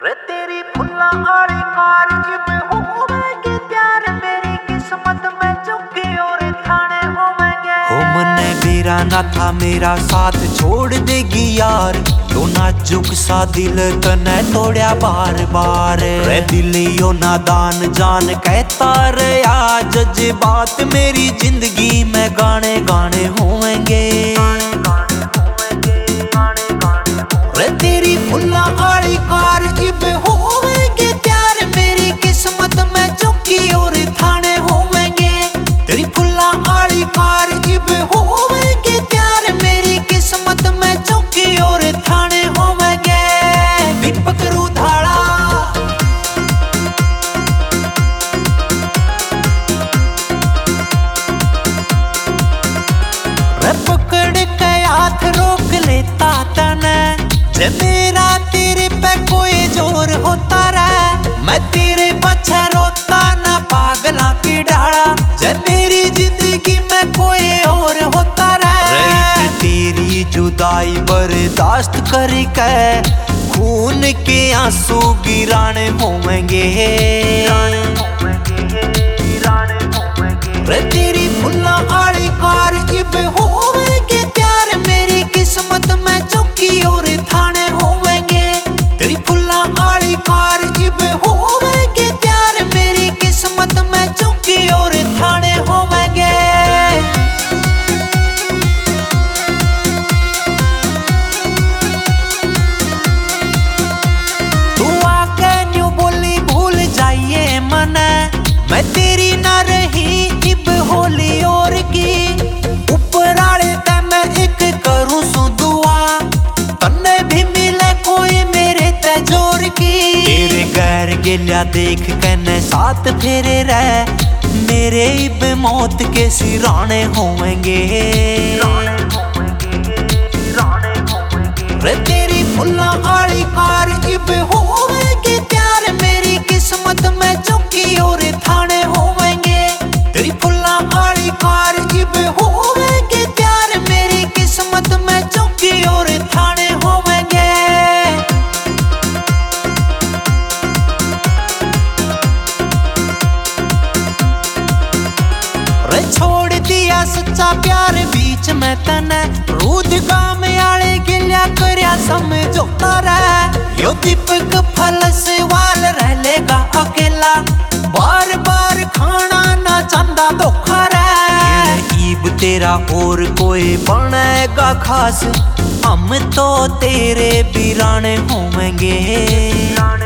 रे तेरी फुल्ला आली कार जिमें होवेंगे प्यार मेरी किस्मत में चुके और थाने होवेंगे। हो मने मेरा ना था मेरा साथ छोड़ देगी यार, तो नाजुक सा दिल तने तोड़या बार बार। रे दिलियो नादान जान कहता रहा जज्बात मेरी जिंदगी में गाने गाने होवेंगे। रे तेरी फुल्ला आली कार जिमें होवेंगे प्यार मेरी किस्मत में चुकी और थाने होवेंगे। तेरी फुल्ला आली कार जिमें होवेंगे प्यार मेरी किस्मत में चुकी और थाने होवेंगे। दीपक रूधाड़ा रे पकड़ के हाथ रोक लेता तने, जे मेरा तेरे पे कोई जोर होता रहा, मैं तेरे पीछे रोता ना पागला की डाला। जे मेरी जिंदगी में कोई और होता रहा, तेरी जुदाई बर्दाश्त करके खून के आंसू गिराने होवेंगे। रे तेरी फुल्ला आली कार जिमें होवेंगे प्यार मेरी किस्मत में चुकी और थाने होवेंगे। तेरी फुल्ला आली कार जिमें होवेंगे प्यार मेरी किस्मत में चुकी और थाने होवेंगे। तू आके न्यू बोली भूल जाइए मने, मैं तेरी ना रही इब होली और की। ऊपर आले ते मैं एक करूं सु दुआ, तन्ने भी मिले कोई मेरे ते जोर की। तेरे गैर गिल्या देख के न साथ फेरे रह, मेरे इब मौत के सिराने होवेंगे। रे तेरी फुल्ला आली कार जिमें होवेंगे प्यार मेरी किस्मत में चुकी और थाने होवेंगे। तेरी फुल्ला आली कार जिमें होवेंगे प्यार मेरी किस्मत में चुकी और थाने होवेंगे। रे छोड़ दिया सच्चा प्यार बीच में तने, रूद गाम आले गिल्या करया समझौता रहा। यो दीपक फलस वाल रह लेगा अकेला, बार बार खाना ना चंदा धोखा रहा। ईब तेरा और कोई बनेगा खास, हम तो तेरे बिराने होवेंगे।